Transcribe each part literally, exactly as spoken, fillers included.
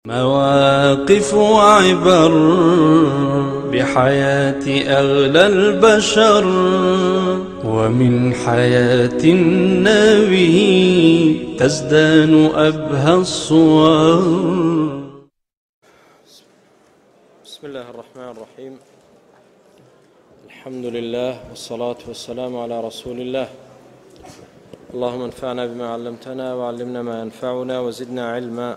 مواقف وعبر بحياة أغلى البشر ومن حياة النبي تزدان أبهى الصور. بسم الله الرحمن الرحيم. الحمد لله والصلاة والسلام على رسول الله. اللهم انفعنا بما علمتنا وعلمنا ما ينفعنا وزدنا علما.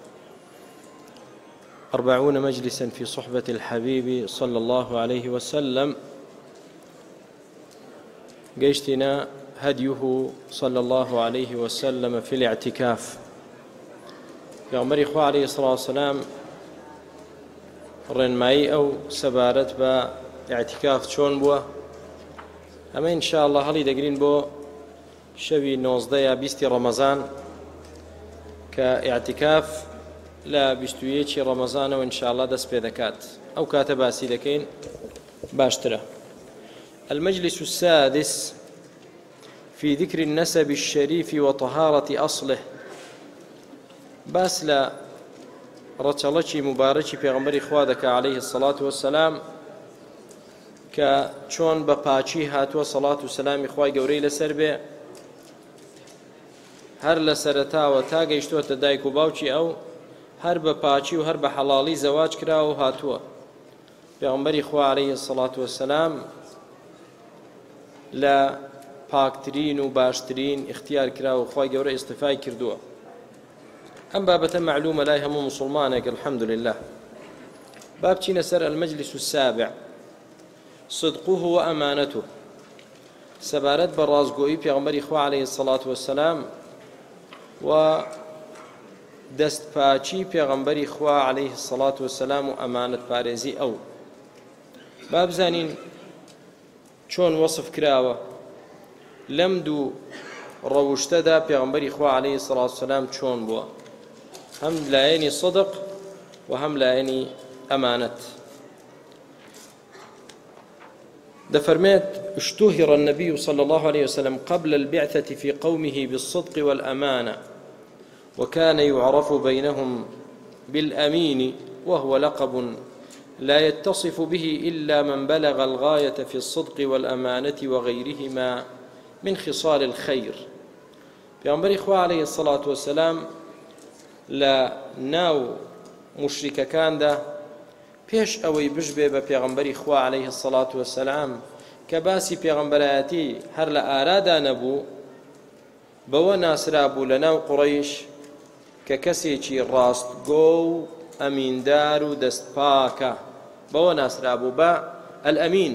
أربعون مجلسا في صحبة الحبيب صلى الله عليه وسلم. قيشتنا هديه صلى الله عليه وسلم في الاعتكاف. يا عمر إخوة عليه الصلاة والسلام ڕێنمایی ئەو سەبارەت بە ئیعتیکاف چۆن بووە، ئەمە ئینشاءالله هەڵی دەگرین بۆ شەوی نۆزدە یا بیستی ڕەمەزان کە ئیعتیکاف لە بیست و یەکی ڕەمەزانەوە ئینشاءالله دەست پێ دەکات. ئەو کاتە باسی دەکەین باشترە. المجلس السادس في ذكر النسب الشريف وطهارة أصله. باس لە ڕەچەڵەکی مبارەکی پێغەمبەری خوا دەکا عەلەیهی السەڵات وەسەلام کە چۆن بە پاچی هاتووە سەڵات و سەلامی خوای گەورەی لەسەر بێ، هەر لە سەرەتاوە تا گەیشتووەتە دایک و باوکی ئەو هەر بە پاچی و هەر بە حەڵاڵی زەواج کراوە و هاتووە. پێغەمبەری خوا عەلەیهی السەڵات وەسەلام لە پاکترین و باشترین اختیار کراوە و خوای گەورە ئیستیفای کردووە. ئەم بابەتە معلومە لای هەموو مسلمانێک الحەمدولله. با بچینە سەر المەجلیس السابع، صدقه وأمانته. سەبارەت بە ڕازگۆیی پێغەمبەری خوا عەلەیهی السەڵات وەسەلام و دەستپاچی پێغەمبەری خوا عەلەیهی السەڵات وەسەلام و ئەمانەت پارێزی ئەو. با بزانین چۆن وەصف کراوە لەم دوو ڕەوشتەدا پێغەمبەری خوا عەلەیهی السەڵات وەسەلام چۆن بووە، هم لایەنی صدق و هم لایەنی ئەمانەت. دفرميت اشتهر النبي صلى الله عليه وسلم قبل البعثة في قومه بالصدق والأمانة، وكان يعرف بينهم بالأمين، وهو لقب لا يتصف به إلا من بلغ الغاية في الصدق والأمانة وغيرهما من خصال الخير. پیغمبر إخوة عليه الصلاة والسلام لا ناو مشركەکان دا پێش ئەوەی بژبێ بە پێغەمبەری خوا عەلەیهی السەڵات وەسەلام کە باسی پێغەمبەرایەتی هەر لە ئارادا نەبوو، بەوە ناسرا بوو لە ناو قوڕەیش کە کەسێکی ڕاستگۆ و ئەمیندار و دەستپاکە، بەوە ناسرا بوو بە الأمين.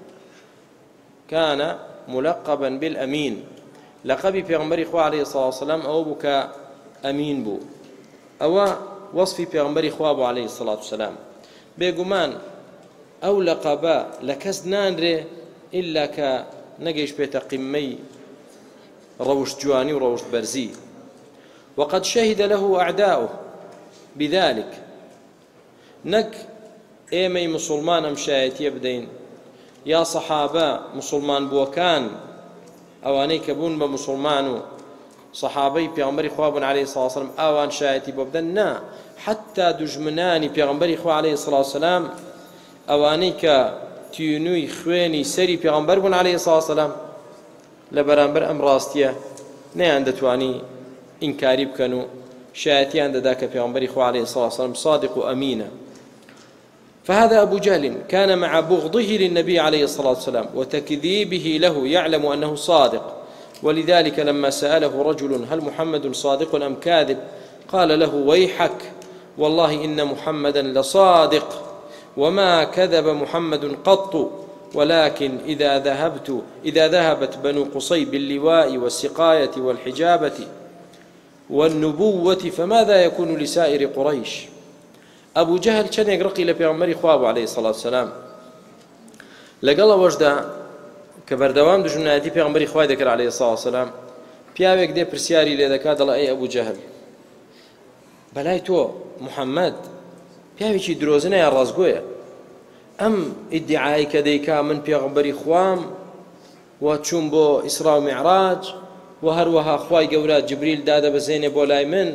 كان ملقبا بالأمين. لقبی پێغەمبەری خوا عەلەیهی السەڵات وەسەلام ئەوە بوو کە ئەمین بوو. ئەوە وەصفی پێغەمبەری خوا بوو عەلەیهی السەڵات وەسەلام. بێگومان ئەو لەقەبە لە کەس نانرێ ئیلا کە نەگەیشت بێتە قیممەی ڕەوشت جوانی و ڕەوشت بەرزی. وقد شهد له أعداؤه بذلك. نەک ئێمەی مسلمان ئەم شایەتیە بدەین یا سەحابە مسلمان بووەکان ئەوانەی کە بوون بە مسلمان و صحابەی پێغەمبەری خوا بوون عەلەیهی السەڵات وەسەلام ئەوان شایەتی بۆ بدەن، نا، حتا دوژمنانی پێغەمبەری خوا عەلەیهی السەڵات وەسەلام ئەوانەی کە تینووی خوێنی سەری پێغەمبەر بوون عەلەیهی السەڵات وەسەلام لە بەرامبەر ئەم ڕاستیە نەیان دەتوانی ئینکاری بکەن و شایەتیان دەدا کە پێغەمبەری خوا عەلەیهی السەڵات وەسەلام صادق و ئەمینە. فهذا أبو جهل كان مع بغضه للنبي عليه الصلاة والسلام وتكذيبه له يعلم أنه صادق، ولذلك لما سأله رجل هل محمد صادق أم كاذب قال له ويحك والله إن محمدا لصادق وما كذب محمد قط، ولكن إذا ذهبت إذا ذهبت بنو قصي باللواء والسقاية والحجابة والنبوة فماذا يكون لسائر قريش. أبو جهل كان يقرقي لبيغمبري خواب عليه الصلاة والسلام لقال وجدا كبردوام دژمنایەتی پێغەمبەری خوای دەکرد عەلەیهی السەڵات وەسەلام. پیاوێک دێ پرسیاری لێ دەکات دەڵێ ئەی ئەبوو جەهل، بەلای تۆ محەممەد پیاوێکی درۆزنە یا ڕازگۆیە؟ ئەم ئیدعای کە دەیکا من پێغەمبەری خوام و چوون بۆ ئیسرا و میعراج و هەروەها خوای گەورە جبریل دادەبەزێنێ بۆ لای من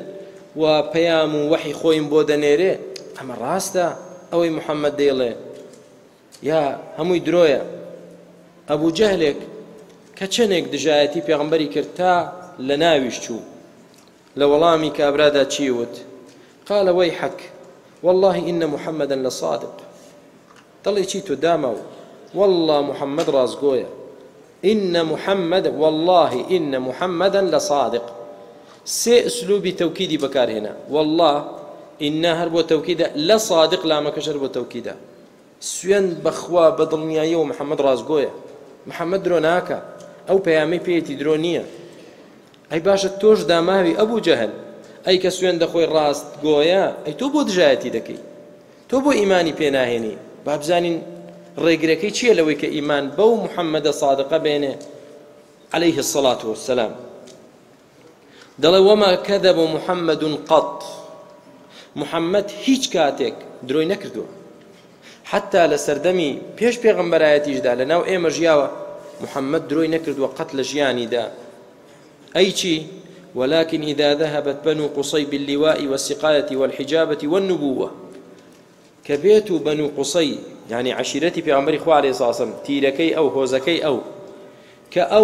و پەیام و وەحی خۆیم بۆ دەنێرێ ئەمە ڕاستە ئەوەی محەممەد دەیڵێ یا هەمووی درۆیە. ئەبوو جەهلێک کە چەندێک دژایەتی پێغەمبەری کرد تا لە ناویش چوو لە وەڵامی کابرادا چی وت؟ قال ويحك والله إن محمدا لصادق. دڵی چی تۆ دامەوە والله محەممەد ڕازگۆیە إن محمد والله إن محمدا لصادق. سێ ئسلوبی تەوکیدی بەکارهێنا والله ئینە هەر بۆ تەوکیدە لە صادق لامەکەش هەر بۆ تەوکیدە. سوێن بەخوا بە دڵنیاییەوە محەممەد ڕازگۆیە محەممەد درۆ ناکە ئەو پەیامەی پێیەتی درۆ نییە. ئەی باشە تۆش داماوی ئەبوو جەهل ئەی کە سوێن دەخۆی ڕاست گۆیە ئەی تۆ بۆ دژایەتی دەکەی تۆ بۆ ئیمانی پێناهێنی با بزانین ڕێگرەکەی چییە لەوەی کە ئیمان بەو محەممەدە صادقە بێنێ عليه الصلاة والسلام. دەڵێ وما كذب محمد قط محەممەد هیچ کاتێک درۆی نەکردووە حتا لە سەردەمی پێش پێغەمبەرایەتیشدا لە ناو ئێمە ژیاوە محەممەد درۆی نەکردووە قەت لە ژیانیدا. أي شيء ولكن إذا ذهبت بنو قصي باللواء والسقاية والحجابة والنبوة كبيت بنو قصي يعني عشيرتي في عمر إخوة عليه الصلاة والسلام تيركي أو هوزكي أو كأو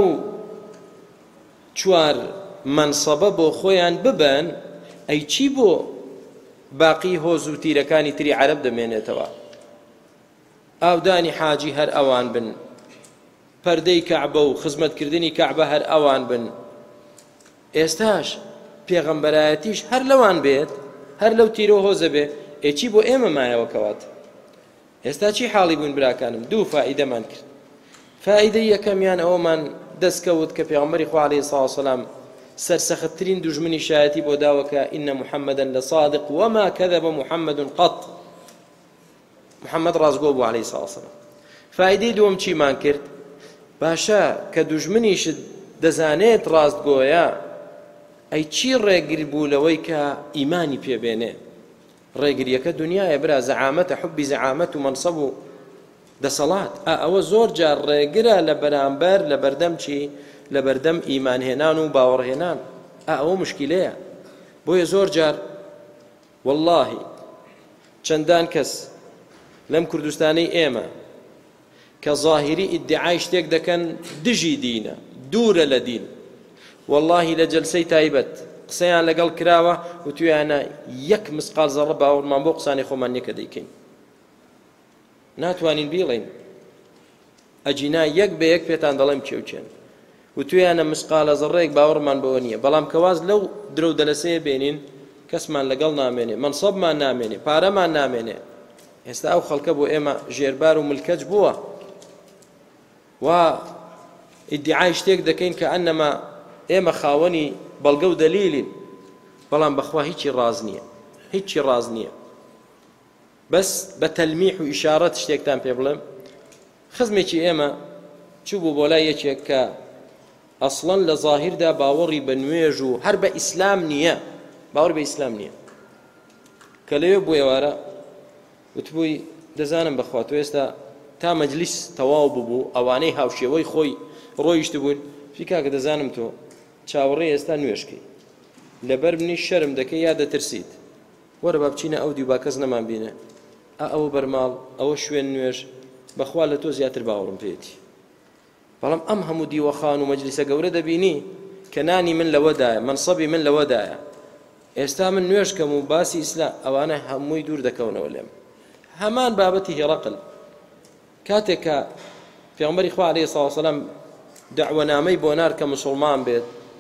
چوار منصبة بو خويان ببن أي چي بو باقي هوزو تيركاني تري عرب دمينيتوا أو داني حاجي هر أوان بن پردەی کەعبە و خزمەتکردنی کەعبە هەر ئەوان بن. ئێستاش پێغەمبەرایەتیش هەر لەوان بێت هەر لەو تیرۆ هۆزە بێ ئێچی بۆ ئێمە مایەوە کەوات. ئێستا چی حاڵی بوون براکانم؟ دوو فائیدەمان کرد. فائیدەی یەکەمیان ئەوەمان دەستکەوت کە پێغەمبەری خوا عەلەیهی سڵاو وسەلام سەرسەختترین دوژمنی شایەتی بۆ داوە کە ئینە محەممەدًا لەصادق وما كذب محەممەد قەط محەممەد ڕازگۆ بوو عەلەیهی سڵاو وسەلام. فائیدەی دووەم چیمان کرد؟ باشە کە دوژمنیشت دەزانێت ڕاستگۆیە ئەی چی ڕێگر بوو لەوەی کە ئیمانی پێبێنێ؟ ڕێگریەکە دنیایە برا زەعامەتە حوبی زەعامەت و مەنسەب و دەسەڵات ئەوە زۆر جار ڕێگرە لە بەرامبەر لە بەردەم چی لە بەردەم ئیمانهێنان و باوەڕهێنان ئەوە مشکلەیە. بۆیە زۆر جار واللهی چەندان کەس لەم کوردستانەی ئێمە کە ظاهری ئیدعای شتێک دەکەن دژی دینە دوورە لە دین واللهی لە جەلسەی تایبەت قسەیان لەگەڵ کراوە و تویانە یەک مسقال زەڕە باوەڕمان بۆ قسانی خۆمان یەکە دەیکەین ناتوانین بیڵێین ئەجینا یەک بە یەک پێتان دەڵێم کێوچێن و تویانە مسقالە زەڕەیەک باوەڕمان بەوە نییە. بەڵام کەواز لەو درە و دەلەسەیە بێنین کەسمان لەگەڵ نامێنێ مەنسەبمان نامێنێ پارەمان نامێنێ. ئێستا ئەو خەڵکە بۆ ئێمە ژێربار و ملکەج بووە و ئیدعای شتێک دەکەین کە ئەنەما ئێمە خاوەنی بەڵگە و دەلیلین بەڵام بەخوا هیچی ڕاز نییە هیچی ڕاز نییە. بەس بە تەلمیح و ئیشارەت شتێکتان پێ بڵێم خزمێکی ئێمە چوو بوو بۆ لای یەکێک کە ئەسڵەن لە ظاهردا باوەڕی بە نوێژ و هەر بە ئیسلام نییە باوەڕ بە ئیسلام نییە کە لەوێ بوو ئێوارە وتبووی دەزانم بەخوا تۆ ئێستا تا مەجلیس تەواو ببوو ئەوانەی هاوشێوەی خۆی ڕۆیشت بوون فیکاکە دەزانم تۆ چاوەڕێ ئێستا نوێشکەی لەبەر منی شەرم دەکەی یا دەترسیت وەرە با بچینە ئەو دیو با کەس نەمان بینێ ئەوە بەرماڵ ئەوە شوێن نوێژ بەخوا لە تۆ زیاتر باوەڕم پێێتی. بەڵام ئەم هەموو دیوەخان و مەجلیسە گەورە دەبینی کە نانی من لەوەدایە مەنسەبی من لەوەدایە ئێستا من نوێژکەم و باسی ئیسلام ئەوانە هەمووی دوور دەکەونەوە لێم. هەمان بابەتی هێڕەقل کاتێک کە پێغەمبەری خوا عەلەیهی سڵاو وسەلام دەعوەنامەی بۆ نار کە موسڵمان بێت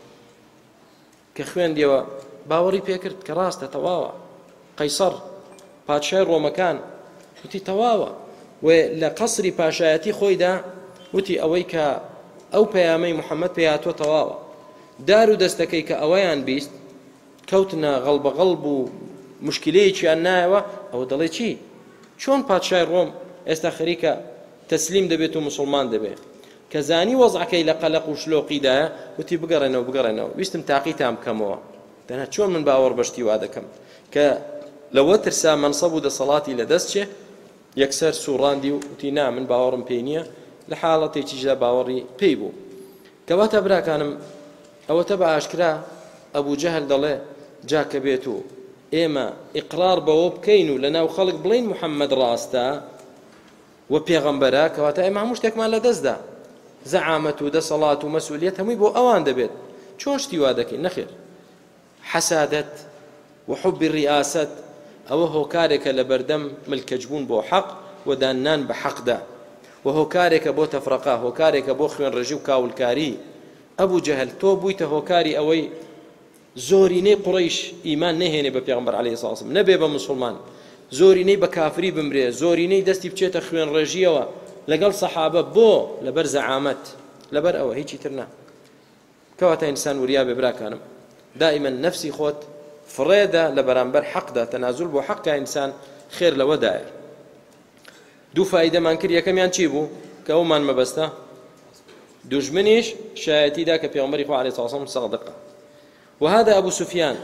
کە خوێندیەوە باوەڕی پێکرد کە ڕاستە تەواوە قەیسەر پادشای ڕۆمەکان وتی تەواوە و لە قەسری پاشایەتی خۆیدا وتی ئەوەی کە ئەو پەیامەی محەممەد پێهاتووە تەواوە دار و دەستەکەی کە ئەوەیان بیست کەوتنە غەڵبەغەڵب و مشکلەیەکیان نایەوە ئەوە دەڵێ چی چۆن پادشای ڕۆم ئێستا خەریکە تەسلیم دەبێت و مسلمان دەبێت کە زانی وەزعەکەی لە قەلەق و شلۆقیدایە وتی بگەڕێنەوە بگەڕێنەوە ویستم تاقیتان بکەمەوە دەنا چۆن من باوەڕ بەشتی وا دەکەم کە لەوە ترسا مەنسەب و دەسەڵاتی لەدەست چێ یەکسەر سوڕاندی و وتی نا من باوەڕم پێی نییە لە حاڵەتێکیشدا باوەڕی پێی بوو. کەواتە براکانم ئەوەتە بە ئاشکرا ئەبوو جەهل دەڵێ جا کە بێت و ئێمە ئیقرار بەوە بکەین و لەناو خەڵک بڵین محەممەد ڕاستە و پێغەمبەرە کەواتە ئێمە هەموو شتێکمان لە دەستدا زەعامەت و دەسەڵات و مەسئولیەت هەمووی بۆ ئەوان دەبێت چۆن شتی وا دەکەین نەخێر حەسادەت و حوبی ڕیاست ئەوە هۆکارێکە لە بەردەم ملکەجبوون بۆ حەق و دانان بە حەقدا و هۆکارێکە بۆ تەفرەقا هۆکارێکە بۆ خوێنڕێژی و کاولکاری ئەبوو جەهل تۆ بوویتە هۆکاری ئەوەی زۆرینەی قوڕیش ئیمان نەهێنێ بە پێغەمبەر عەلەیهی سڵام نەبێ بە مسلمان زۆرینەی بە کافری بمرێ زۆرینەی دەستی بچێتە خوێنڕێژیەوە لەگەڵ سەحابە بۆ لەبەر زەعامەت لەبەر ئەوە هیچی تر نا کەواتە ئینسان وریا بێ براکانم دائما نفسی خۆت فڕێدە لە بەرامبەر حەقدا تەنازول بۆ حەقا ئینسان خێر لەوەدایە دوو فایدەمان کرد یەکەمیان چی بوو کە ئەومان مەبەستە دوژمنیش شایەتیدا کە پێغەمبەری خوا عەلەیهی سڵام سەدقە وهذا أبو سفيان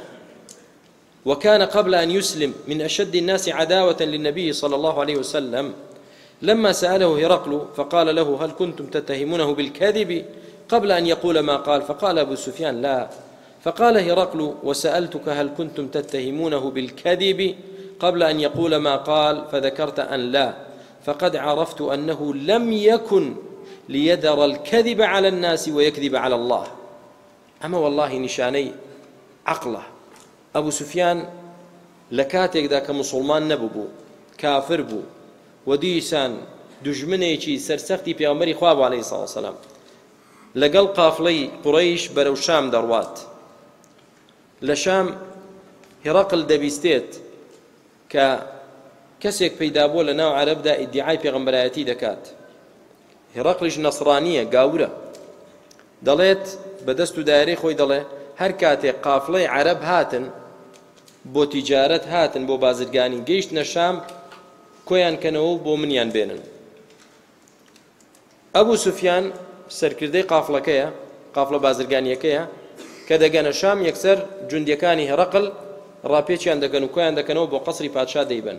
وكان قبل أن يسلم من أشد الناس عداوة للنبي صلى الله عليه وسلم لما سأله هرقل فقال له هل كنتم تتهمونه بالكذب قبل أن يقول ما قال فقال أبو سفيان لا فقال هرقل وسألتك هل كنتم تتهمونه بالكذب قبل أن يقول ما قال فذكرت أن لا فقد عرفت أنه لم يكن ليدر الكذب على الناس ويكذب على الله أما والله نشاني عقله أبو سفيان لكاتك ذاك مسلمان نبو كافر بو وديسان دجمنيكي سرسختي بيغمبري خواب عليه الصلاة والسلام لقل قافلي قريش برو شام دروات لشام هرقل دبيستيت ك كسيك بيدابو لنا عرب دا ادعاء بيغمبرياتي دكات هرقلش نصرانية قاورة دليت بدستو داري خوي دلي هر كاتي قافلي عرب هاتن بو تجارت هاتن بو بازرگاني گەیشتنە شام کۆیان کەنەوە بۆ منیان بێنن ئەبوو سوفیان سەرکردەی قافڵەکەیە قافڵە بازرگانیەکەیە کە دەگەنە شام یەکسەر جوندیەکانی هەرەقل ڕاپێچیان دەگەن و کۆیان دەکەنەوە بۆ قەسری پادشا دەیبن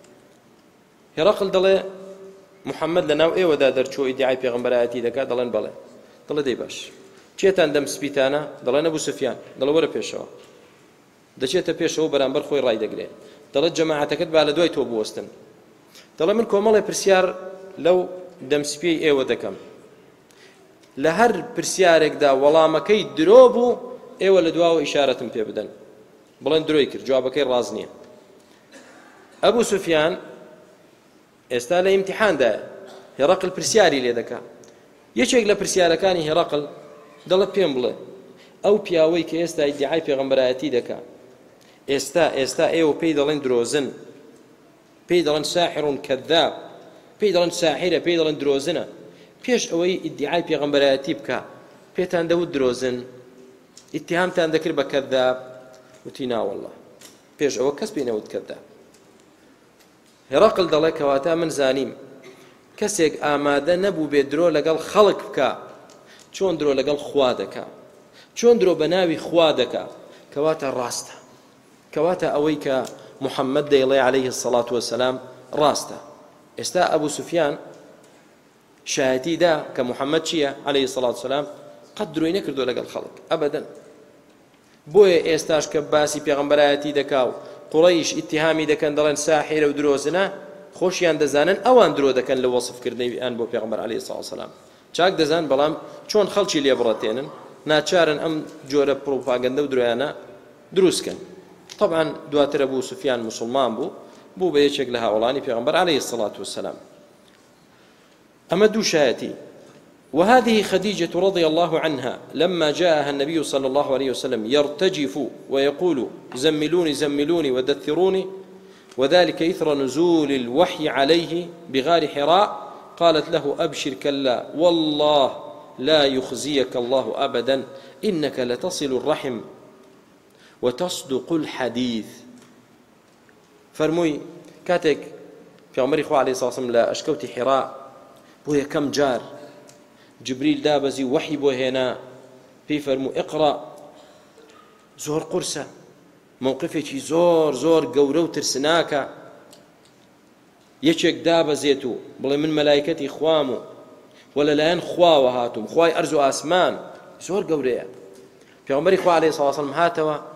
هەرەقل دەڵێ محەممەد لەناو ئێوەدا دەرچۆ ئیدعای پێغەمبەرایەتی دەکات دەڵێن بەڵێ دڵە دەی باش چێتان دەم سپیتانە دەڵێن ئەبوو سوفیان دەڵێ وەرە پێشەوە دەچێتە پێشەوە بەرامبەر خۆی ڕای دەگرێت دەڵێت جەماعەتەکەت با لە دوای تۆ بوەستن دەڵێ من کۆمەڵی پرسیار لەو دەمسپێی ئێوە دەکەم لە هەر پرسیارێکدا وەڵامەکەی درۆ بوو ئێوە لە دواوە ئیشارەتم پێ بدەن بڵێن درۆی کرد جوابەکەی ڕاز نییە ئەبوو سوفیان ئێستا لە ئیمتیحاندایە هێڕەقل پرسیاری لێ دەکا یەکێک لە پرسیارەکانی هێڕەقل دەڵێ پێم بڵێ ئەو پیاوەی کە ئێستا ئیدعای پێغەمبەرایەتی دەکا ئێستا ئێستا ئێوە پێی دەڵێن درۆزن پێی دەڵێن ساحڕون کەذاب پێی دەڵێن ساحیرە پێی دەڵێن درۆزنە پێش ئەوەی ئیدعای پێغەمبەرایەتی بکە پێتان دەوت درۆزن ئیتهامتان دەکرد بە کەذاب وتی ناوەڵڵا پێش ئەوە کەس پێی نەوت کەذاب هێڕەقل دەڵێ کەواتە من زانیم کەسێک ئامادە نەبوو بێ درۆ لەگەڵ خەڵک بکە چۆن درۆ لەگەڵ خوا دەکا چۆن درۆ بە ناوی خوا دەکا کەواتە ڕاستە کەواتە ئەوەی کە محەممەد دەیڵێ عەلەیهی السەڵات وەسەلام ڕاستە ئێستا ئەبوو سوفیان شایەتی دا کە محەممەد چییە عەلەیهی السەڵات وەسەلام قەت درۆی نەکردو لەگەڵ خەڵک ئەبەدەن بۆیە ئێستاش کە باسی پێغەمبەرایەتی دەکا و قوڕەیش ئیتیهامی دەکەن دەڵێن ساحیرە و درۆزنە خۆشیان دەزانن ئەوان درۆ دەکەن لە وەسفکردنەوەیان بۆ پێغەمبەر عەلەیهی السەڵات وەسەلام چاک دەزان بەڵام چۆن خەڵکی لێ بڕەتێنن ناچارن ئەم جۆرە پرۆپاگەندە و درۆیانە دروستکەن طبعا دواتر أبو سفيان مسلمان بو بو بيشك لها ولاني پیغمبر عليه الصلاة والسلام أما دو شايتي وهذه خديجة رضي الله عنها لما جاءها النبي صلى الله عليه وسلم يرتجف ويقول زملوني زملوني ودثروني وذلك إثر نزول الوحي عليه بغار حراء قالت له أبشر كلا والله لا يخزيك الله أبدا إنك لتصل الرحم وتصدق الحديث فرموي كاتك في عمر إخوة عليه الصلاة والسلام لا أشكوتي حراء بويا كم جار جبريل دابزي وحي بويا هنا في فرمو اقرأ زور قرصة موقفك زور زور قورو ترسناكا يشك دابزيتو بلا من ملائكتي خوامو ولا لان خوا وهاتم خواي أرزو آسمان زور قوريا في عمر إخوة عليه الصلاة والسلام هاتوا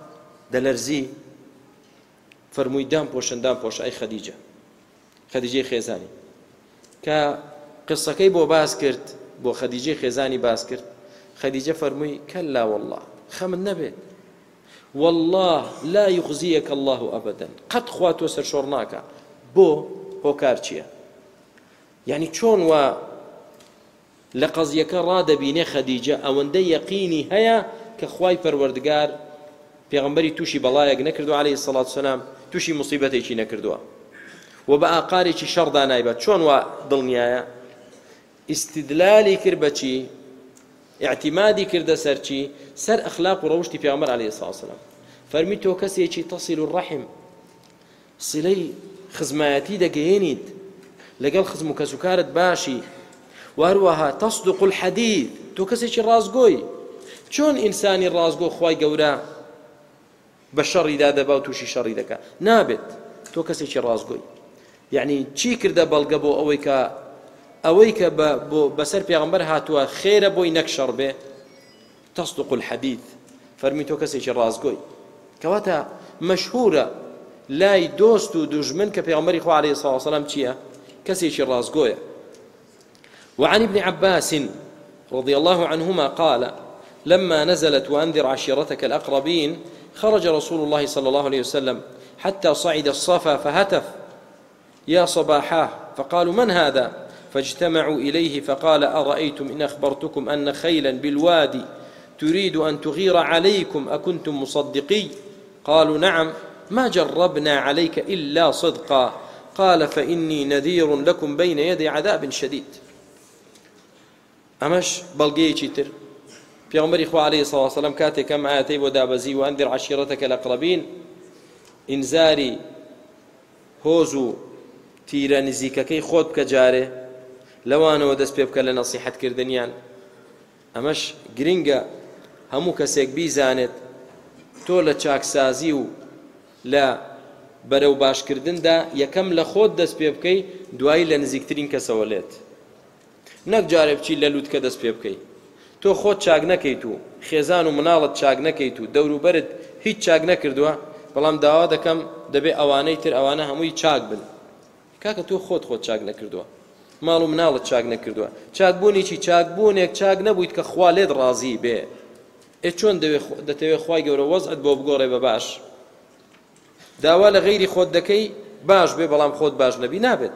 دەلەرزی فەرمووی دام پۆشن دام پۆش ئەی خەدیجە خەدیجەی خێزانی کە قسەکەی بۆ باس کرد بۆ خەدیجەی خێزانی باس کرد خەدیجە فەرمووی کەلا والله خەمت نەبێت والله لا يخزيك الله أبدا قد خوا تۆ سەرشۆڕ ناکە بۆ هۆکار چییە یعنی چۆن وا لە قەزیەکە ڕادەبینێ خەدیجە ئەوەندە یەقینی هەیە کە خوای پەروەردگار پێغەمبەری تووشی بەڵایەک نەکردو عەلەیهی سەڵات وسەلام تووشی موسیبەتێکی نەکردووە و بە ئاقارێکی شەڕدا نایبەت چۆن وا دڵنیایە ئیستیدلالی کرد بەچی اعتمادی کردە سەرچی سەر ئەخلاق و ڕەوشتی پێغەمبەر عەلەیهی سەڵات وسەلام فەرمی تۆ کەسێکی تەصیل الرەحم سیلەی خزمایەتی دەگەیەنیت لەگەڵ خزم و کەسوکارت باشی وهروەها تصدق الحديث تۆ کەسێکی ڕازگۆی چۆن ئینسانی ڕازگۆ خوای گەورە بە شەڕیدا دەبا و تووشی شەڕی دەکا نابێت تۆ کەسێکی ڕازگۆی یعنی چی کردە بەڵگە بۆ ئەوەی کە ئەوەی کە بەسەر پێغەمبەر هاتووە خێرە بۆی نەک شەڕ بێ تصدق الحديث فەرمی تۆ کەسێکی ڕازگۆی کەواتە مەشهورە لای دۆست و دوژمن کە پێغەمبەری خوا عەلەیهی سەڵات وسەلام چییە كسيش الرازقوية. وعن ابن عباس رضي الله عنهما قال لما نزلت وأنذر عشيرتك الأقربين خرج رسول الله صلى الله عليه وسلم حتى صعد الصفا فهتف يا صباحاه فقالوا من هذا فاجتمعوا إليه فقال أرأيتم إن أخبرتكم أن خيلا بالوادي تريد أن تغير عليكم أكنتم مصدقي قالوا نعم ما جربنا عليك إلا صدقا قال فإني نذير لكم بين يدي عذاب شديد. أمش بلقيتي تر پیغمبر إخوة عليه الصلاة والسلام كاتي كم آياتي ودابزي وأنذر عشيرتك الأقربين إنزاري هوزو تيرا نزيككي خود بكجاره لوانا ودس بيبك لنصيحة كردنيان أمش گرنگا همو كسيك بيزانت تولى چاك سازيو لا بەرەو باشکردندا یەکەم لە خۆت دەست پێ بکەی دوایی لە نزیکترین کەسەوەلێت نەک جارێ بچی لە لووتکە دەست پێ بکەی تۆ خۆت چاک نەکەیت و خێزان و مناڵت چاک نەکەیت و دەوروبەرت هیچ چاک نەکردووە بەڵام داوا دەکەم دەبێ ئەوانەی تر ئەوانە هەمووی چاک بن کاکە تۆ خۆت خۆت چاک نەکردووە ماڵ و مناڵت چاک نەکردووە چاکبوونیی چاکبوونێک چاک نەبوویت کە خوا لێت ڕازی بێ ئێ چۆن دەتەوێت خوای گەورە وەزعت بۆ بگۆڕێ بە باش داوا لە غەیری خۆت دەکەی باش بێ بەڵام خۆت باش نەبی نابێت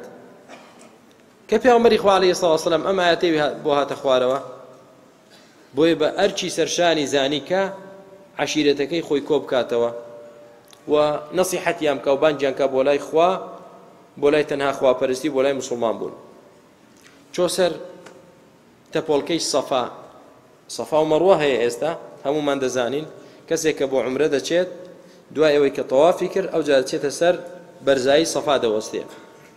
کە پێغەمبەری خوا عەلەیهی سەڵات وسەلام ئەم ئاەتەی بۆ هاتە خوارەوە بۆیە بە ئەرچی سەرشانی زانی کە عەشیرەتەکەی خۆی کۆ بکاتەوە و نەسیحەتیان بکە و بانگیان کە بۆ لای خوا بۆ لای تەنها خواپەرستی بۆ لای موسڵمان بوون چۆ سەر تەپۆڵکەی سەفا سەفا و مەڕوە هەیە ئێستا هەمومان دەزانین کەسێک کە بۆ عومرە دەچێت دوای ئەوەی کە تەوافی کرد ئەو جا دەچێتە سەر بەرزایی سەفا دەوەستێ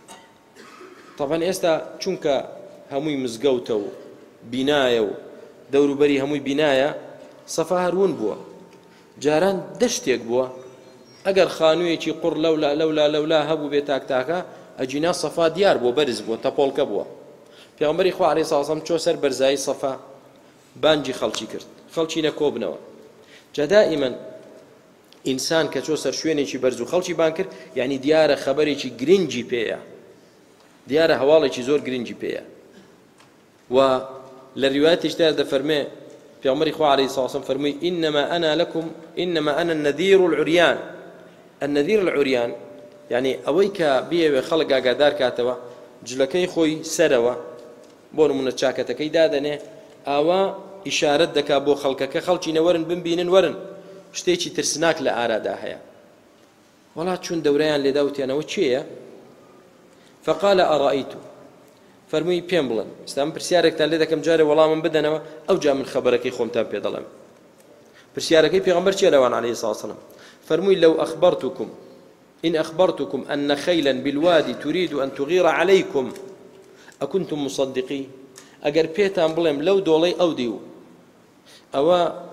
طبعا ئێستا چونکە هەمووی مزگەوتە و بینایە و دەوروبەری هەمووی بینایە سەفا هەرون بووە جاران دەشتێک بووە ئەگەر خانوویەکی قوڕ لەولا لەولا لەولا هەبوو بێ تاکتاکە ئەجینا سەفا دیار بۆ بەرز بووە تەپۆڵکە بووە پێغەمبەری خوا عەلەیهی سەڵات وسەلام چۆ سەر بەرزایی سەفا بانگی خەڵکی کرد خەڵکی نەکۆبنەوە جا دائیمەن ئینسان کە چۆ سەر شوێنێکی بەرز و خەڵکی بان کرد یعنی دیارە خەبەرێکی گرنگی پێیە دیارە هەواڵێکی زۆر گرنگی پێیە و لە ڕیوایەتێکدا دەفەرمێ پێغەمبەری خوا عەلەیهی سەڵات وسەلام فەرمووی ئینەما ئەنا لەکم ئینەما ئەنا النەذیر العوریان النەذیر العوریان یعنی ئەوەی کە بێوێ خەڵک ئاگادار کاتەوە جلەکەی خۆی سەرەوە بۆ نمونە چاکەتەکەی دادەنێ ئاوا ئیشارەت دەکا بۆ خەڵکەکە خەڵکی نەوەرن بمبینن وەرن شتێکی ترسناک لە ئارادا هەیە وڵات چون دەورەیان لێدا وتیانەوە چێیە فقال ئەڕائیت فەرمووی پێم بڵێن ئێستا پرسیارێکتان لێ دەکەم جارێ وەڵامم بدەنەوە ئەو جا من خەبەرەکەی خۆمتان پێ دەڵێم پرسیارەکەی پێغەمبەر چییە لەوان عەلەیهی سەڵات وسەلام فەرمووی لەو ئەخبەرتوکم إن أخبرتكم أن خيلا بالوادي تريد أن تغير عليكم أكنتم مصدقين أجر بيتان بلهم لو دولي أو ديو أو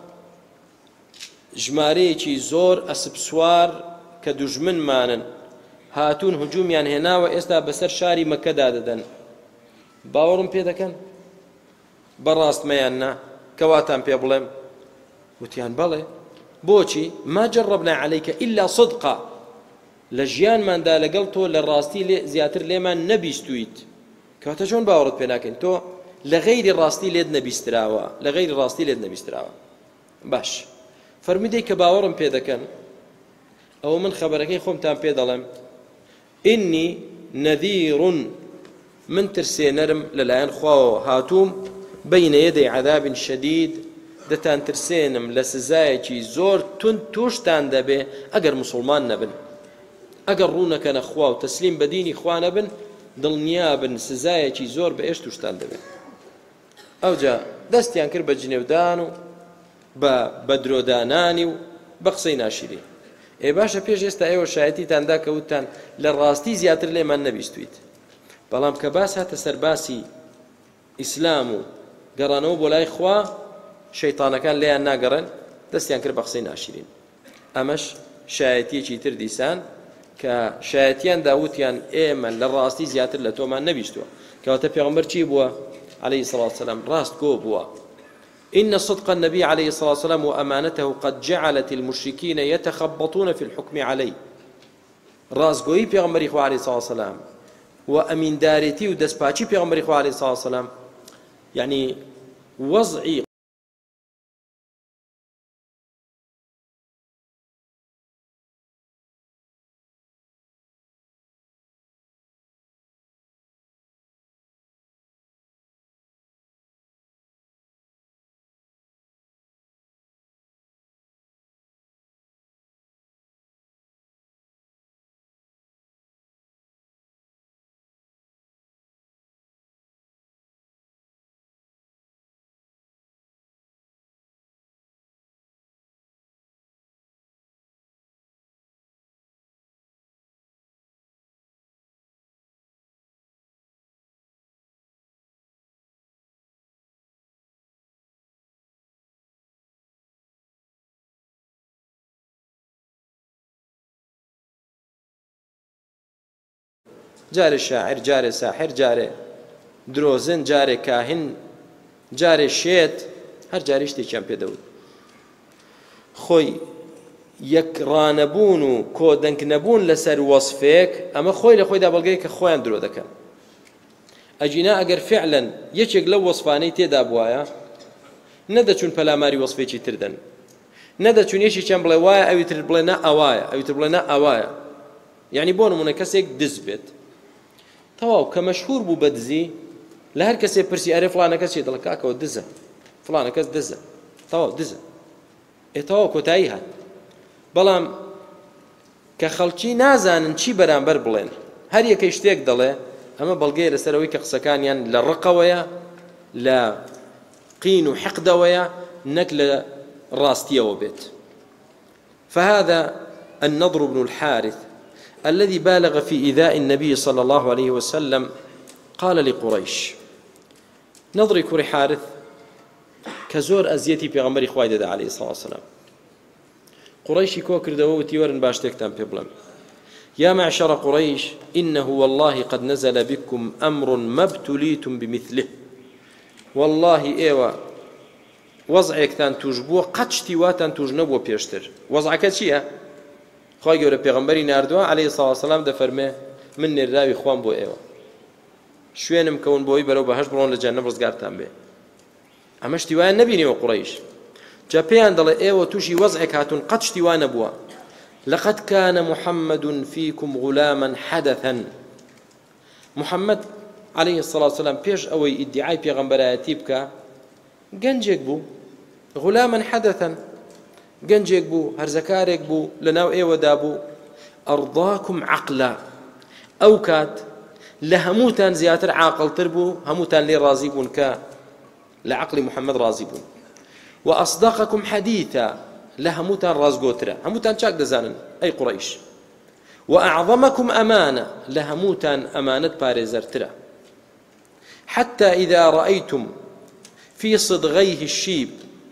جماريكي زور أسبسوار كدجمن مانن هاتون هجوم يعني هنا وإستا بسر شاري مكة داددن باورم بيدا كان براست ميانا كواتان بيبلهم وتيان بلي بۆچی ما جربنا عليك إلا صدقا لە ژیانماندا لەگەڵ تۆ لە ڕاستی زیاتر لێمان نەبیستویت کەواتە چۆن باوەڕت پێ ناکەین تۆ لە غەیری ڕاستی لێت نەبیستراوە لە غەیری ڕاستی لێت نەبیستراوە باش فەرمیدەی کە باوەڕم پێ دەکەن ئەوە من خەبەرەکەی خۆمتان پێ دەڵێم ئینی نەذیر من ترسێنەرم لەلایەن خواوەوە هاتووم بەینە یەدەی عەذاب شەدید دەتان ترسێنم لە سزایەکی زۆر تون توشتان دەبێ ئەگەر موسڵمان نەبن ئەگەر ڕوونەکەنە خوا و تەسلیم بە دینی خوا نەبن دڵنیا بن سزایەکی زۆر بەهێشت توشتان دەبێت ئەوجا دەستیان کرد بە جنێودان و بە بەدرۆدانانی و بە قسەی ناشیری ئێ باشە پێش ئێستا ئێوە شایەتیتاندا کەوتتان لە ڕاستی زیاتر لێمان نەبیستویت بەڵام کە باس هاتە سەر باسی ئیسلام و گەڕانەوە بۆ لای خوا شەیتانەکان لێیان ناگەڕن دەستیان کرد بە قسەی ناشرین ئەمەش شایەتیەکی تر دیسان کە شایەتیان داوتیان ئێمە لە ڕاستی زیاتر لە تۆمان نەبیستووە کەواتە پێغەمبەر چی بووە عليه الصلاة والسلام راست گۆ بووە إن صدق النبي عليه الصلاة والسلام وأمانته قد جعلت المشركين يتخبطون في الحكم عليه راست گۆیی پێغەمبەری خوا عليه الصلاة والسلام و ئەمیندارێتی و دەستپاچی پێغەمبەری خوا عليه الصلاة والسلام يعني وضعی جارێ شاعر جارێ ساحر جارێ درۆزن جارێ کاهن جارێ شێت هەر جاری شتێکیان پێدەوت خۆی یەکڕانەبوون و کۆدەنگ نەبوون لەسەر وەسفێک ئەمە خۆی لە خۆیدا بەڵگەی کە خۆیان درۆ دەکەن ئەجینا ئەگەر فعلەن یەکێک لەو وەسفانەی تێدا بوایە نەدەچوون پەلاماری وەسفێکی تردن نەدەچوون یەکێکیان بڵێ وایە ئەوی تر بڵێ نە ئەوایە ئەوی تر بڵێ نە ئەوایە یعنی بۆ نمونە کەسێک دز بێت تەواو کە مەشهور بوو بە دزی لە هەر کەسێ پرسی ئەرێ فڵانە کەس چێ دڵە کاکەوە دزە فڵانە کەس دزە تەواو دزە ئێ تەواو کۆتایی هات بەڵام کە خەڵکی نازانن چی بەرامبەر بڵێن هەر یەکەی شتێک دەڵێ ئەمە بەڵگەیە لەسەرەوەی کە قسەکانیان لە ڕقەوەیە لە قین و حەقدەوەیە نەک لە ڕاستیەوە بێت فهذا النضر بن الحارث الذي بالغ في إيذاء النبي صلى الله عليه وسلم قال لقريش نضري كري حارث كزور أزيتي بيغمبري خويدد عليه الصلاة والسلام قريشي كوكر دووتي ورن باشتكتان بيبلم يا معشر قريش إنه والله قد نزل بكم أمر ما ابتليتم بمثله والله إيوا وضعك تان توجبوه قد شتواتان توجنبوه بيشتر وضعك چيا خۆی گەورە پێغەمبەری ناردووە عەلەیهی سەڵاتو وسەلام دەفەرمێ من نێردراوی خوام بۆ ئێوە شوێنم کەون بۆی بەرەو بەهەشت بڕۆن لە جەنەت ڕزگارتان بێ ئەمە شتی وایە نەبینیوە قوڕەیش جا پێیان دەڵێ ئێوە تووشی وەزعێک هاتوون قەت شتی وا نەبووە لەقەد کانە محەممەد فیکم غولاما حەدەثەن محەممەد عەلەیهی سەڵاتو وسەلام پێش ئەوەی ئیدعای پێغەمبەرایەتی بکە گەنجێک بوو غولاما حەدەثەن گەنجێک بوو هەرزەکارێک بوو لەناو ئێوەدا بوو ئەڕضاکم عەقلا ئەو کات لە هەمووتان زیاتر عاقڵتر بوو هەمووتان لێ ڕازی بوون کە لە عەقلی محەممەد ڕازی بوون و ئەصدەقەکم حەدیثا لە هەمووتان ڕازگۆترە هەمووتان چاک دەزانن ئەی قوڕەیش و ئەعظەمەکم ئەمانە لە هەمووتان ئەمانەت پارێزەرترە حتى إذا رأيتم في صدغيه الشيب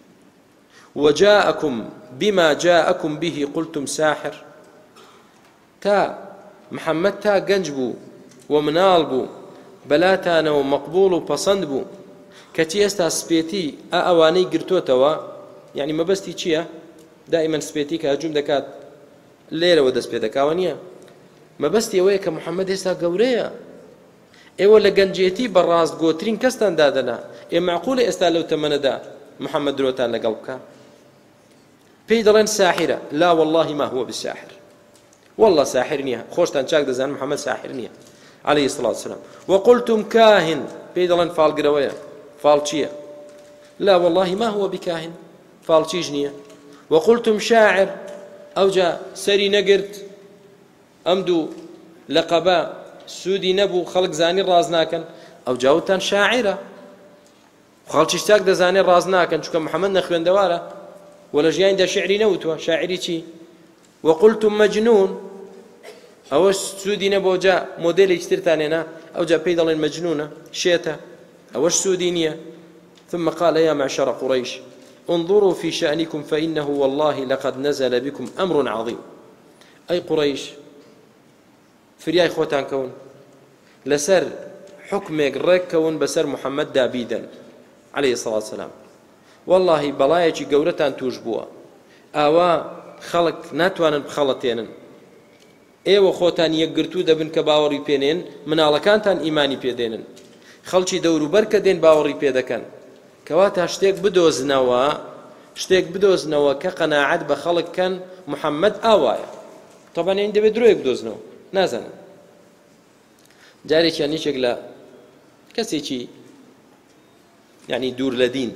وجاءكم بما جاءكم به قلتم ساحر تا محمد تا گەنج بوو ومناڵ بوو بەلاتانەوە مەقبوڵ و پەسەند بوو کەچی ئێستا سپێتی ئا ئەوانەی گرتوتەوە یعنی مەبەستی چییە دائما سپێتی کە هەجوم دەکات لێرەوە دەست پێ دەکاوە نییە مەبەستی ئەوەیە کە محەممەد ئێستا گەورەیە ئێوە لە گەنجێتی بەڕاست گۆترین کەستان دادەنا ئێ معقولە ئێستا لەو تەمەنەدا محەممەد درۆتان لەگەڵ بکە پێی دەڵێن ساحرە لا والله ما هو بساحر والله ساحر نییە خۆشتان چاک دەزان محەممەد ساحر نییە عليه الصلاة والسلام وقلتم كاهن پێی دەڵێن فالگرەوەیە فال چییە لا والله ما هو بكاهن فال چیش نییە وقلتم شاعر ئەو جا سەری نەگرت ئەم دوو لەقەبە سوودی نەبوو خەڵک زانی ڕاز ناکەن ئەو جاوتان شاعرە خەڵکیش چاک دەزانێ ڕاز ناکەن چونکە محەممەد نەخوێندەوارە ولا ژیانیدا شعری نەوتووە شاعری چی وقلتم مجنون ئەوە سوودی نەبوو جا مۆدێلێکی ترتان هێنا ئەو جا پێی دەڵێن مەجنونە شێتە ئەوەش سوودی نییە ثم قال يا معشر قريش انظروا في شأنكم فإنه والله لقد نزل بكم أمر عظيم أي قريش فریای خۆتان کەون لەسەر حکمێک ڕێک کەون بەسەر محەممەد دابیدەن عليه الصلاة والسلام والله بەڵایەکی گەورەتان توش بووە ئاوا خەڵک ناتوانن بخەڵەتێنن ئێوە خۆتان یەکگرتوو دەبن کە باوەڕی پێنێن مناڵەکانتان ئیمانی پێدێنن خەڵکی دەوروبەر کە دێن باوەڕی پێ دەکەن کەواتە شتێک بدۆزنەوە شتێک بدۆزنەوە کە قەناعەت بە خەڵک کەن محەممەد ئاوایە طبعاً این دەبێت درۆیەک بدۆزنەوە نازانم جارێکیان هیچێک لە کەسێکی یعنی دوور لە دین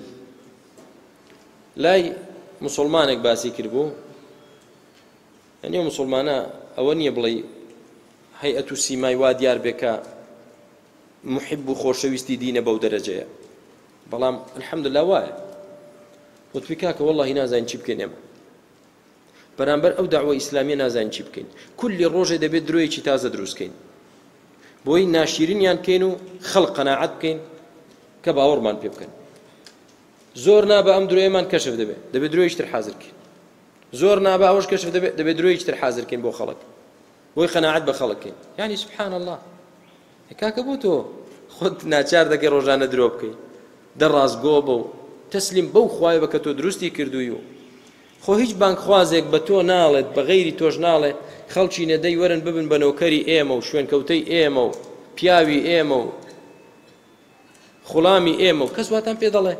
لای مسلمانێک باسی کرد بوو یعنی مسلمانە ئەوە نییە بڵێ هەیئەت و سیمای وا دیار بێکە محب و خۆشەویستی دینە بەو دەرەجەیە بەڵام الحەمدلله وایە وتپی کاکە وەڵڵاهی نازانین چی بکەین ئێمە بەرامبەر ئەو داعوە ئیسلامیە نازانین چی بکەین کولی ڕۆژێ دەبێت درۆیەکی تازە دروستکەین بۆی ناشیرینیان کەین و خەڵق قەناعەت بکەین کە باوەڕمان پێ بکەن زۆر نابە ئەم درۆیەمان کەشف دەبێت دەبێت درۆیشتر حازرکەین زۆر نابە ئەوەش کەشف دەبێت دەبێت درۆیشتر حازرکەین بۆ خەڵک بۆی قەناعەت بە خەڵکەین یعنی سبحان الله کاکە بۆ تۆ خۆت ناچار دەکەی ڕۆژانە درۆ بکەی دەڕازگۆ بە و تەسلیم بەو خوایە بە کە تۆ دروستی کردووی و خۆ هیچ بانک خوازێک بە تۆ ناڵێت بە غەیری تۆش ناڵێ خەڵکی نەدەی وەرن ببن بە نۆکەری ئێمە و شوێنکەوتەی ئێمە و پیاوی ئێمە و خوڵامی ئێمە و کەس واتان پێ دەڵێ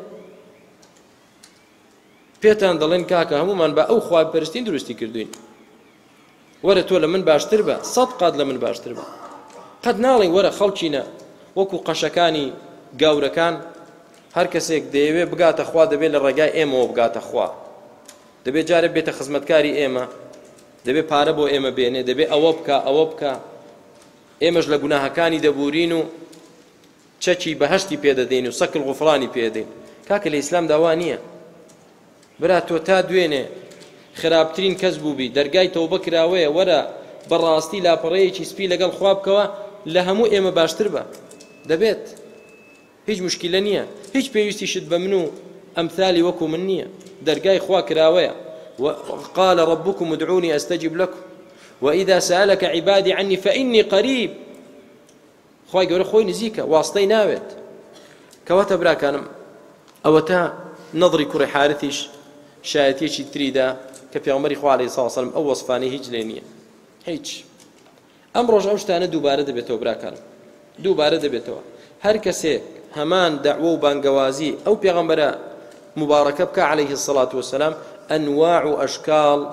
پێتان دەڵێن کاکە هەمومان بە ئەو خوای پەرستین دروستی کردوین وەرە تۆ لە من باشتر بە سەد قات لە من باشتر بە قەت ناڵێن وەرە خەڵکینە وەکو قەشەکانی گاورەکان هەر کەسێک دەیەوێ بگاتە خوا دەبێت لە ڕێگای ئێمەوە بگاتە خوا دەبێت جارێک بێتە خزمەتکاری ئێمە دەبێت پارە بۆ ئێمە بێنێ دەبێت ئەوە بکە ئەوە بکە ئێمەش لە گوناهەکانی دەبورین و چەکی بەهەشتی پێدەدەین و سەکل غوفرانی پێدەین کاکە لە ئیسلام داوا نییە برا تۆ تا دوێنێ خراپترین کەس بووبی دەرگای تەوبە کراوەیە وەرە بەڕاستی لاپەڕەیەکی سپی لەگەڵ خوا بکەوە لە هەموو ئێمە باشتر بە دەبێت هیچ مشکلە نییە هیچ پێویستیشت بە من و ئەمثالی وەکو من نییە دەرگای خوا کراوەیە وقال ربكم ادعوني أستجب لكم وإذا سألك عبادي عني فإني قريب خواهي قولي خوي نزيكا واسطي ناوت كواتا براكانم أو تا نظري كوري حارثيش شايتيشي تريدا كفي عمري خواه عليه الصلاة والسلام أو وصفاني هيج لينية هيج أم رجع وشتانا دوبارة دبيتو براكانم دوبارة دبيتو هر كسي همان دعوو بانقوازي أو بيغمبرا مباركة بك عليه الصلاة والسلام أنواع أشكال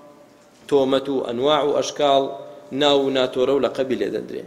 تومة أنواع أشكال ناو ناتورو لقبيل دندري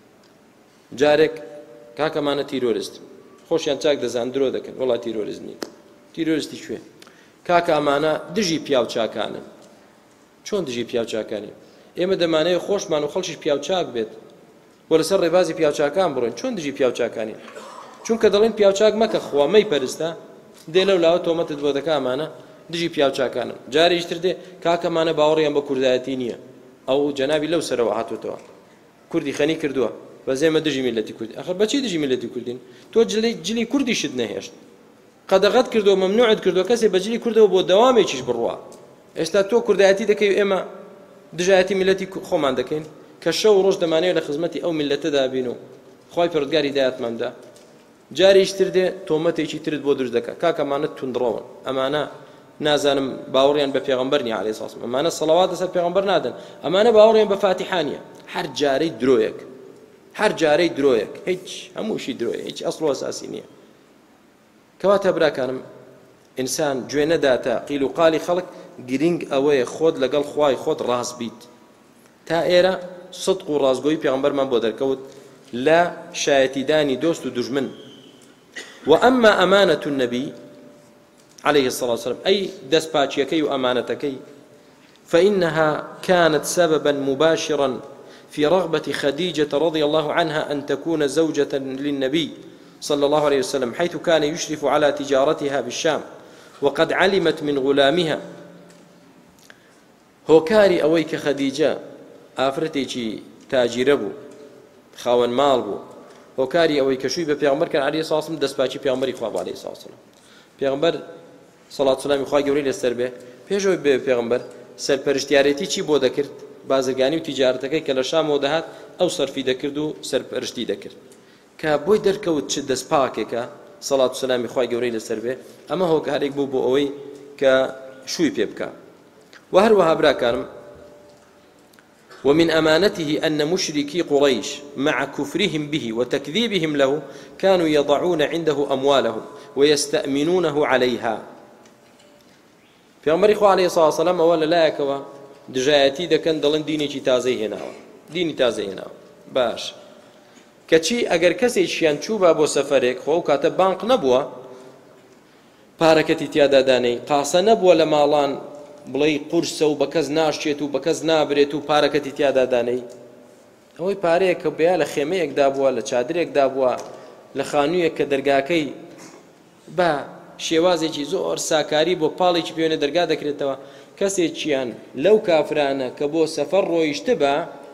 جارك كاكا مانا تيرورست خوش يان تاك دزان درو دكن والله تيرورست ني تيرورستي شوي كاكا مانا دجي بياو چاكانن چون دجي بياو چاكاني ايما دمانه خوش مانو خلشش بياو چاك بيت ولا سر ربازي بياو چاكان برون چون دجي بياو چاكاني چون كدلين بياو چاك مكا خوا مي پرستا دلو لاو تومت دو دكا مانا دجي بياو چاكانن جاري اشتر دي كاكا مانا باوريان با كردایتی نیه او جنابي لو سر وحاتو تو كردي خني كردوها وزي ما دجي ملتي كردي اخر بچي دجي ملتي كردين تو جلي جلي كردي شد نهيشت قدغت كردو ممنوع كردو كسي بجلي كردو بو دوامي چيش بروا استا تو كردایتی دكي اما دجایتی ملتي خومان دكين كشو روج دمانه لخدمتي او ملته دابينو خوي پردگار هدايت ممدا جاري اشتر دي تومتي چي ترد بو درز دكا كاكا مانت تندرون امانه نازانم باوەڕیان بە پێغەمبەر نیە عەلەیهی سڵاو وسلام ئەمانە سەڵەوات لەسەر پێغەمبەر نادەن ئەمانە باوەڕیان بە فاتیحە نیە هەر جارەی درۆیەک هەر جارەی درۆیەک هیچ هەمووشی درۆیە هیچ ئەسڵ و ئەساسی نییە کەواتە براکانم ئینسان گوێ نەداتە قیل و قالی خەڵک گرنگ ئەوەیە خۆت لەگەڵ خوای خۆت ڕاست بیت تا ئێرە صدق و ڕازگۆیی پێغەمبەرمان بۆ دەرکەوت لە شایەتیدانی دۆست و دوژمن وأما أمانة النبي عليه الصلاة والسلام أي دسباتشيكي وأمانتكي فإنها كانت سببا مباشرا في رغبة خديجة رضي الله عنها أن تكون زوجة للنبي صلى الله عليه وسلم حيث كان يشرف على تجارتها بالشام وقد علمت من غلامها هۆکاری ئەوەی کە خەدیجە ئافرەتێکی تاجیرە بوو خاوەن ماڵ بوو هۆکاری ئەوەی کە شووی بە پێغەمبەر کە عەلەیهی سڵاو وسلام دەستپاچی پێغەمبەری خوا بوو عەلەیهی سڵاو وسلام پێغەمبەر سەڵات سەلامی خوا گەورەی لەسەر بێ پێشەوەی بێ پێغەمبەر سەرپەرشتیارەتی چی بۆ دەکرد بازرگانی و تیجارەتەکەی کە لە شامەوە دەهات ئەو سەرفی دەکرد و سەرپەرشتی دەکرد کە بۆی دەرکەوت چ دەستپاکێکە سەڵات سەلامی خوا گەورەی لەسەر بێ ئەمە هۆکارێک بوو بۆ ئەوەی کە شووی پێ بکە وهروها براكانم ومن أمانته أن مشركي قريش مع كفرهم به وتكذيبهم له كانوا يضعون عنده أموالهم ويستأمنونه عليها في عمر إخوة عليه الصلاة والسلام أولا لا يكوى دجايتي دا كان دلن ديني چي تازي هنا ديني تازي هنا باش كچي اگر كسي شيان چوبا بو سفرك خو كاتب بانق نبوه پارەکەتی تیادا دانەی قاسە نەبووە لە ماڵان بڵێی قورسە و بە کەس ناشتێت و بە کەس نابرێت و پارەکەتی تیادا دانەی ئەوەی پارەیە کە بیا لە خێمەیەکدا بووە لە چادرێکدا بووە لە خانوویەک کە دەرگاکەی بە شێوازێکی زۆر ساکاری بۆ پاڵێکی پێوێنە دەرگا دەکرێتەوە کەسێکیان لەو کافرانە کە بۆ سەفەر ڕۆیشتە بە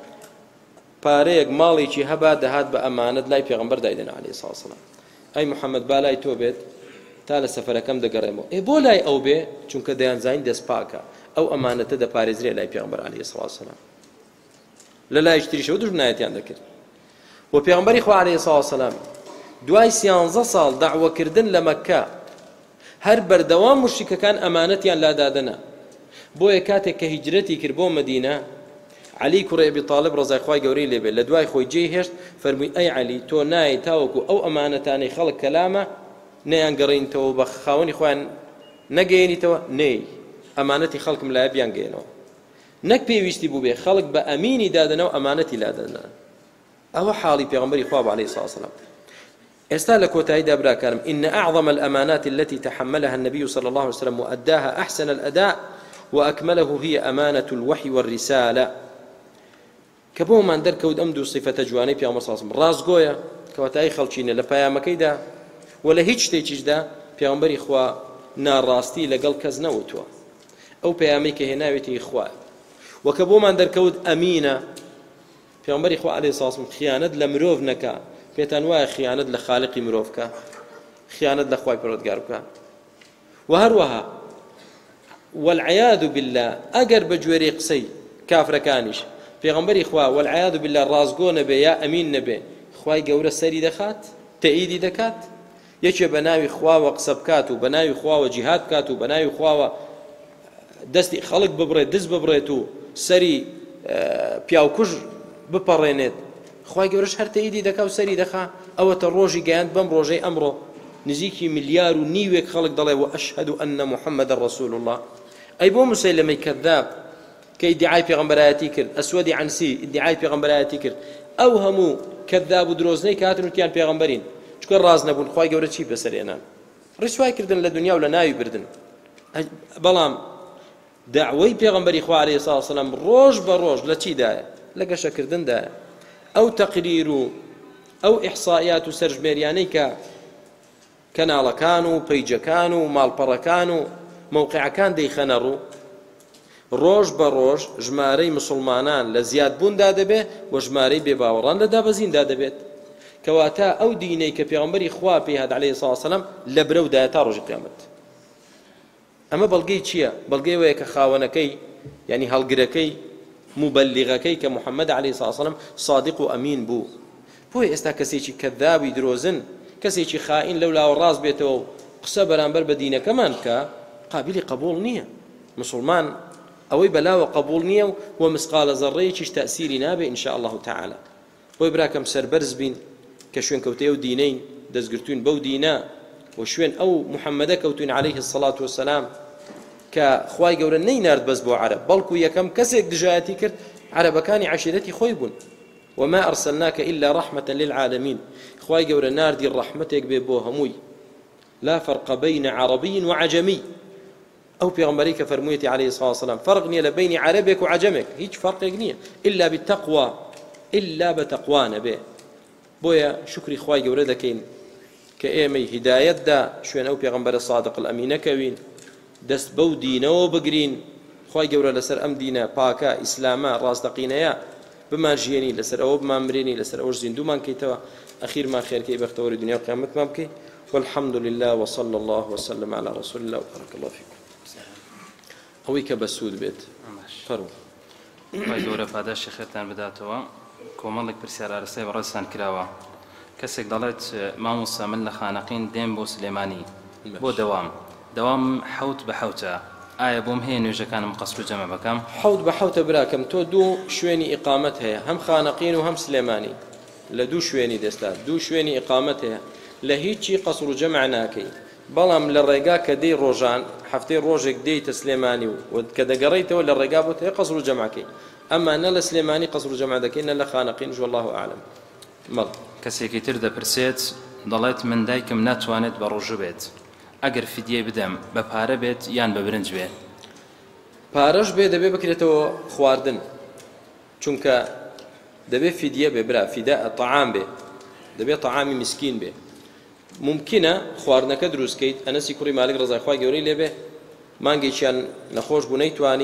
پارەیەک ماڵێکی هەبا دەهات بە ئەمانەت لای پێغەمبەر دایدەنا عەلەیهی سڵاو وسەلام ئەی محەممەد با لای تۆ بێت تا لە سەفەرەکەم دەگەڕێمەوە ئێ بۆ لای ئەو بێ چونکە دەیانزانی دەست پاکە ئەو ئەمانەتە دەپارێزرێ لای پێغەمبەر عەلەیهی سڵاو وسەلام لە لای تریشەوە دوژمنایەتیان دەکرد و پێغەمبەری خوا عەلەیهی سڵاو وسەلام دوای سیانزە ساڵ داعوەکردن لە مەککە هەر بەردەوام موشریکەکان ئەمانەتیان لادادەنا بۆیە کاتێک کە هیجرەتی کرد بۆ مەدینە علی کوڕی ئەبی طالب ڕەزای خوای گەورەی لێبێت لە دوای خۆی جێی هێشت فەرمووی ئەی علی تۆ نایە تاوەکو ئەو ئەمانەتانەی خەڵک کەلامە نەیان گەڕێنیتەوە بە خاوەنی خۆیان نەگەیەنیتەوە نەی ئەمانەتی خەڵکم لایە بیان گەێنەوە نەک پێویستی بوو بێ خەڵک بە ئەمینی دادەنەوە ئەمانەتی لادەنا ئەوە حاڵی پێغەمبەری خوا عەلەیهی سڵاو وسەلام ئێستا لە کۆتاییدا براکانم إن أعظم الأمانات التي تحملها النبي صلى الله عليه وسلم وأداها أحسن الأداء وأكمله هي أمانة الوحي والرسالة كبو من دركود أمدو صفة جواني في أمر صلى الله عليه وسلم راس قوية كواتاي خلشين لبايا مكيدا ولا هيج تيجيش دا في أمر إخوة نار راستي لقل كزنا وتوا أو بياميك هناويتي إخوة وكبو من دركود أمينة في أمر إخوة عليه الصلاة والسلام خيانة لمروف نكا في تنواع خيانة لخالق مروفك خيانة لخواي برودقارك وهروها والعياذ بالله أجر بجوري قصي كافر كانش پیغمبری خوا والعیاذ بالله رازگو نبه یا امین نبه خوای گەورە سەری دەخات تەئیدی دەکات یەکێ بە ناوی خواوە قسە بکات و بە ناوی خواوە جیهاد بکات و بە ناوی خواوە دەستی خەڵک ببڕێت دز ببڕێت و سەری پیاوکوژ بپەڕێنێت خوای گەورەش هەر تەئیدی دەکات و سەری دەخا ئەوەتە ڕۆژی گەیاند بەم ڕۆژەی ئەمڕۆ نزیکی ملیار و نیوێک خەڵک دەڵێ و ئەشهەد ئەنە محەممەدە ڕەسوول الله ئەی بۆ موسەیلەمەی کەذاب كي ادعاء پیغمبرایەتی کرد ئەسوەدی عنسی ادعای پیغمبرایەتی کرد ئەو هەموو کەذاب و درۆزنەی کە هاتن وتیان پێغەمبەرین چکە ڕاز نەبوون خوای گەورە چی بەسەرێنان ڕیسوای کردن لە دنیا و لە ناوی بردن بەڵام دعوەی پێغەمبەری خوا عەلەیهی سڵاو وسەلام ڕۆژ بە ڕۆژ لە چیدایە لە گەشەکردندایە ئەو تەقریر و ئەو ئیحسائیات و سەرژمێریانەی کە کەناڵەکان و پەیجەکان و ماڵپەڕەکان و مەوقیعەکان دەیخەنە ڕوو ڕۆژ بە ڕۆژ ژمارەی مسلمانان لە زیادبووندا دەبێت و ژمارەی بێباوەڕان لە دابەزیندا دەبێت کەواتە ئەو دینەی کە پێغەمبەری خوا پێی هات عەلەیهی سڵاو وسەلام لە برەودایە تا ڕۆژی قیامەت ئەمە بەڵگەی چییە؟ بەڵگەی وەیە کە خاوەنەکەی یعنی هەڵگرەکەی موبەلیغەکەی کە محەممەد عەلەیهی سڵاو وسەلام صادق و ئەمین بوو بۆیە ئێستا کەسێکی کەذابی درۆزن کەسێکی خائین لەولاوە ڕاست بێتەوە و قسە بەرامبەر بە دینەکەمان بکە قابلی قبول نییە. مسلمان ئەوەی بەلاوە قبول نییە و مسقالە زەڕەیەکیش تەئسیری نابێ ئینشا الله تعالی. بۆی براکەم سەربەرز بین کە شوێن کەوتەی و دینەین، دەستگرتوین بەو دینە و شوێن ئەو محەممەدە کەوتوین عليه الصلاة والسلام کە خوای گەورە نەینارد بەس بۆ عەرەب، بەڵکو یەکەم کەسێک دژایەتی کرد عەرەبەکانی عەشیرەتی خۆی بوون. وما أرسلناك إلا رحمة للعالمين. خوای گەورە ناردی ڕەحمەتێک بێ بۆ هەمووی. لا فرق بين عربي وعجمي. أو پیغمبری کە فەرموویەتی عليه الصلاة والسلام فرق نییە لە بینی عەرەبێک و عەجەمێک، هیچ فەرقێک نییە إلا بالتقوى، إلا بتقوى نەبێ. بۆیە شکری خوای گەورە دەکەین کە ئێمەی هیدایەتدا شوێن ئەو پێغەمبەرە صادق الئەمینەکەوین، دەست بەو دینەوە بگرین. خوای گەورە لەسەر ئەم دینە پاکە ئیسلامە ڕاستەقینەیە بمان ژیێنی، لەسەر ئەوە بمان مرێنی، لەسەر ئەوەش زیندومان کەیتەوە، ئەخیرمان خێرکەی بەختەوەری دنیا و قیامەتمان بکەی. والحمد لله وصلى الله وسلم على رسول الله وبارك الله فيكم. ئەوەی کە بەسوود بێت فەرموو. خوای گەورە پاداشی خێرتان بداتەوە. کۆمەڵێک پرسیار ئارەستەی بەڕێزتان کراوە. کەسێک دەڵێت مامۆستا من لە خانەقین دێم بۆ سلێمانی بۆ دەوام دەوام حەوت بە حەوتە، ئایا بۆم هەیە نوێژەکانم قەسر و جەمع بەکەم؟ حەوت بە حەوتە براکەم، تۆ دوو شوێنی ئیقامەت هەیە، هەم خانەقین و هەم سلێمانی، لە دوو شوێنی دەستا دوو شوێنی ئیقامەت هەیە، لە هیچی قەسر و جەمع ناکەی. بەڵام لە ڕێگا کە دەی ڕۆژان هەفتەی ڕۆژێک دەیتە سلێمانی و کە دەگەڕیتەوە لە ڕێگا بۆ هەیە قەسر و جەمعکەی. ئەمما نە لە سلێمانی قەسر و جەمع دەکەین نە لە خانەقین. والله ئاعلم. مەڵ کەسێکی تر دەپرسێت دەڵێت من دایکم ناتوانێت بە ڕۆژە بێت، ئەگەر فیدیە بدەم بە پارە بێت یان بە برنج بێت؟ پارەش بێ دەبێ بکرێتەوە خواردن، چونکە دەبێ فیدیە بێ برا، فیدە طعام بێ، دەبێ طعامی مسکین بێ. ممکنە خواردنەکە دروستکەیت. ئەنەسی کوڕی مالک ڕەزای خوای گەورەی لێبێ مانگێکیان نەخۆش بوو نەیتوانی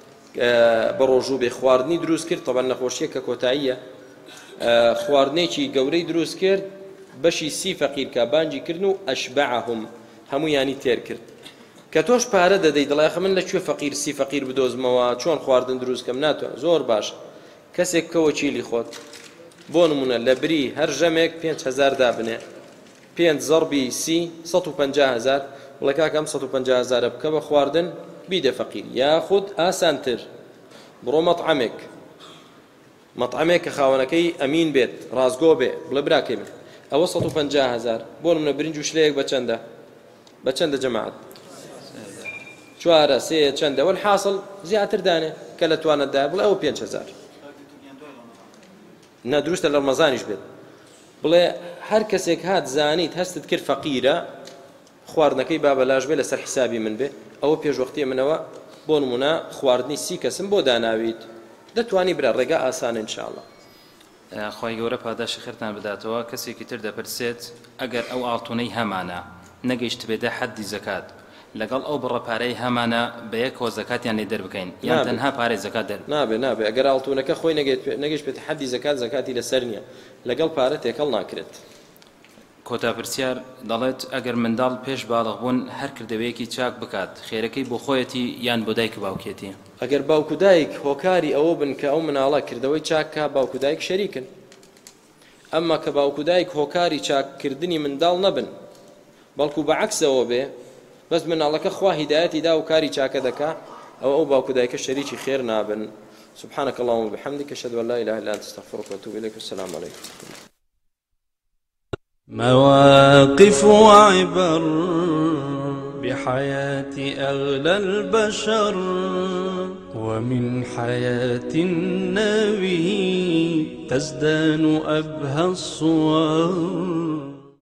بە ڕۆژوو بێ خواردنی دروست کرد. طبعا نەخۆشیە کە کۆتاییە، خواردنێکی گەورەی دروست کرد، بەشی سی فەقیر کە بانجی کردن و ئەشبعهم هەموویانی تێر کرد. کە تۆش پارە دەدەی دەڵێ من لەکوێ فەقیر سی فەقیر بدۆزمەوە، چۆن خواردن دروستکەم؟ ناتوانێت. زۆر باش. کەسێک کەوە چیلی خۆت بۆ نمونە لە بری هەر ژەمێک پێنج هەزار دابنێ، پێنج زەربی سی سەد و پەنجا هەزار، وڵێ کاکەم سەد و پەنجا هەزارە بکە بە خواردن بیدە فەقیر. یاخود ئاسانتر بڕۆ مەطعەمێک، مەطعەمێک کە خاوەنەکەی ئەمین بێت، ڕازگۆ بێ، بڵێ براکەم ئەوە سەد و پەنجا هەزار بۆ نمونە برنج و شلەیەک بە چەندە؟ بە چەندە جەماعەت؟ چوارە سێ چەندە؟ والحاصل زیاتر دانێ کە لە توانەتدا بڵێ ئەوە پێنج هەزار. نا دروستە لە ڕەمەزانیش بێت. بڵێ هەر کەسێک هات زانیت هەستت کرد فەقیرە، خواردنەکەی با بەلاش بێ لەسەر حسابی من بێ، ئەوە پێشوەختیە منەوە بۆ نمونە خواردنی سی کەسم بۆ داناویت، دەتوانی برا ڕێگا ئاسانە ئینشاءڵڵا. خوای گەورە پاداشی خێرتان بداتەوە. کەسێکی تر دەپرسێت ئەگەر ئەو ئاڵتونەی هەمانە نەگەیشت بێدە حەدی زەکات، لەگەڵ ئەو بڕە پارەی هەمانە بە یەکەوە زەکاتیان لێ دەربکەین یان تەنها پارەی زەکات دەر؟ نابێ نابێ. ئەگەر ئاڵتونەکە خۆی نەگەیشت بێت حەدی زەکات، زەکاتی لەسەر نییە، لەگەڵ پارە تێکەڵ ناکرێت. کۆتا پرسیار دەڵێت ئەگەر منداڵ پێش باڵغ بوون هەر کردەوەیەکی چاک بکات، خێرەکەی بۆ خۆیەتی یان بۆ دایک باوکێتی؟ ئەگەر باوکو دایک هۆکاری ئەوە بن کە ئەو مناڵە کردەوەی چاککە، باوکو دایک شەریکن. ئەمما کە باوکو دایک هۆکاری چاککردنی منداڵ نەبن، بەڵکو بەعەکسەوە بێ، بەس مناڵەکە خوا هیدایەتی دا و کاری چاکە دەکا، ئەو ئەو باوکو دایکە شەریکی خێر نابن. سبحانك اللهم وبحمدك أشهد أن لا إله إلا أنت أستغفرك وأتوب إليك. والسلام عليكم. مواقف وعبر بحياة أغلى البشر ومن حياة النبي تزدان أبهى الصور.